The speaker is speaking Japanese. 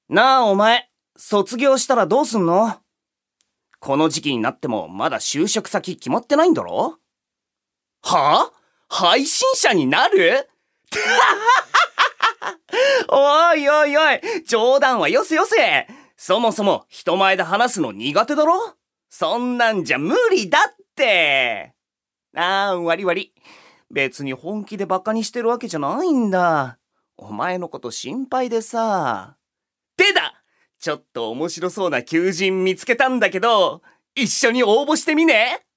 なあお前、卒業したらどうすんの？この時期になってもまだ就職先決まってないんだろ？はあ？配信者になる？おいおいおい、冗談はよせよせ。そもそも人前で話すの苦手だろ？そんなんじゃ無理だって。悪い。別に本気でバカにしてるわけじゃないんだ。お前のこと心配でさ。ちょっと面白そうな求人見つけたんだけど、一緒に応募してみね。